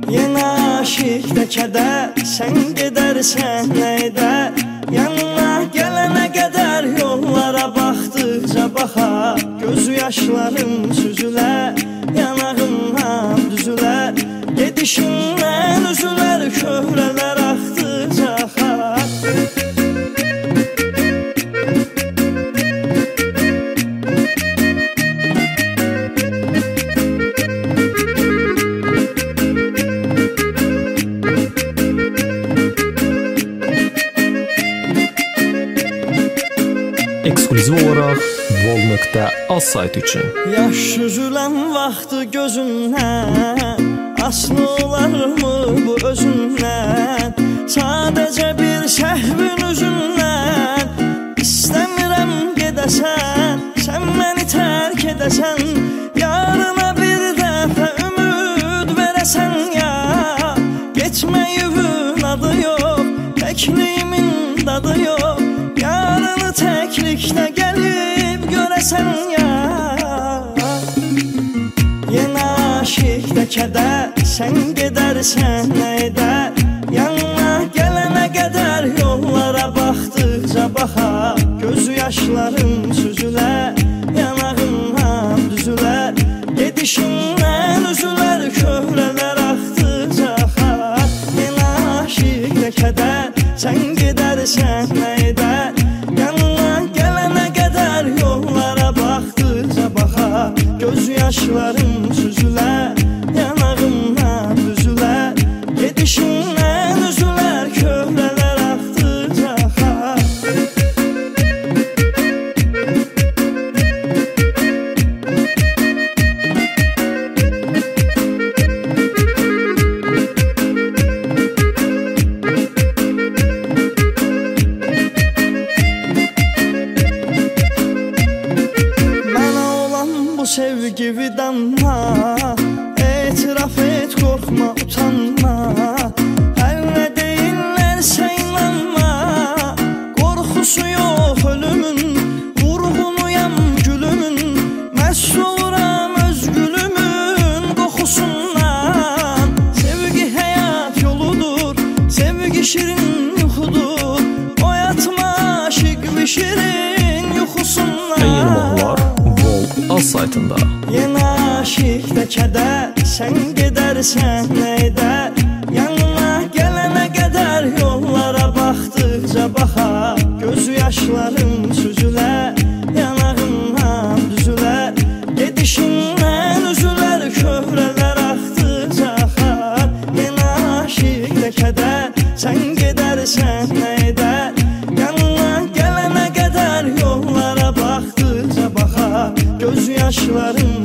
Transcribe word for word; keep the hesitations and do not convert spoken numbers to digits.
Yenə aşiqdə kədər, sən gedərsən nə edər? Yanına gələnə qədər yollara baxdıqca baxar, gözü yaşlarım süzülər, yanağımdan düzülər, gedişindən üzülər, köhrələr axdıqca axar. Ekskluziv olaraq vol nöqtə az sayt üçün. Yaş üzülən vaxtı gözündən, aslı olarmı bu özündən? Sadəcə bir səhvin üzündən, istəmirəm gedəsən, sən məni tərk edəsən, yarına bir dəfə ümid verəsən ya. Getməyivin adı yox, təkliyimin dadı yox, yarını təklikdə gəlib görəsən ya. Yenə aşiqdə kədər, sən gedərsən nə edər? Yanına gələnə qədər yollara baxdıqca baxar, gözü yaşlarım süzülər, yanağımdan düzülər, gedişindən üzülər, köhrələr axdıqca axar. Yenə aşiqdə kədər, sən gedərsən nə edər? Yanına gələnə qədər yollara baxdıqca baxar, gözü yaşlarım süzülər, yanağımdan düzülər, gedişindən üzülər, köhrələr axdıqca axar. Bu sevgi vidanma, etiraf et, qorxma, utanma. Hər nə deyirlərsə inanma, qorxusu yox ölümün, vurğunuyam gülümün, məst oluram öz gülümün qoxusundan. Sevgi həyat yoludur, sevgi şirin yuxudur, oyatma aşiq bir şirin yuxusundan. Ən yeni mahnılar az saytında. Yenə aşiqdə kədər, sən gedərsən nə edər? Yanına gələnə qədər yollara baxdıqca baxar, gözü yaşlarım süzülər, yanağımdan düzülər, gedişindən üzülər, köhrələr axdıqca axar. Yenə aşiqdə kədər, sən gedərsən nə edər? Yanına gələnə qədər yollara baxdıqca baxar, gözü yaşlarım